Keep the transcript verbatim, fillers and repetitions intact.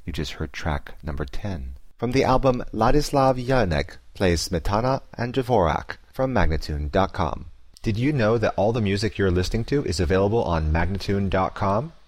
You just heard track number ten. From the album Ladislav Jelinek plays Smetana and Dvorak from Magnatune dot com. Did you know that all the music you're listening to is available on Magnatune dot com?